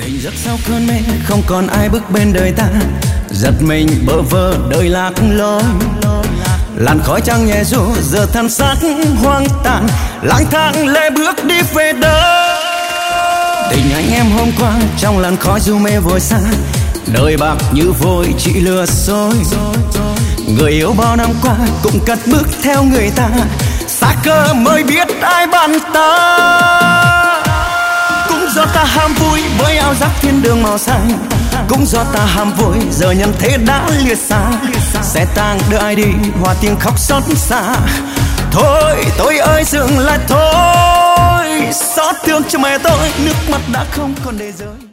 Tỉnh giấc sau cơn mê, không còn ai bước bên đời ta, giật mình bơ vơ đời lạc lối. Làn khói trăng nhẹ ru giờ thân xác hoang tàn, lang thang lê bước đi về đâu. Tình anh em hôm qua trong làn khói du mê vội xa, đời bạc như vội chỉ lừa dối. Người yêu bao năm qua cũng cất bước theo người ta, xa cơ mới biết ai bạn ta. Cũng do ta ham vui với áo giáp thiên đường màu xanh, cũng do ta ham vui giờ nhân thế đã lìa xa. Sẽ tang đưa ai đi hòa tiếng khóc xót xa. Thôi tôi ơi dừng lại thôi, xót thương cho mẹ tôi, nước mắt đã không còn để rơi.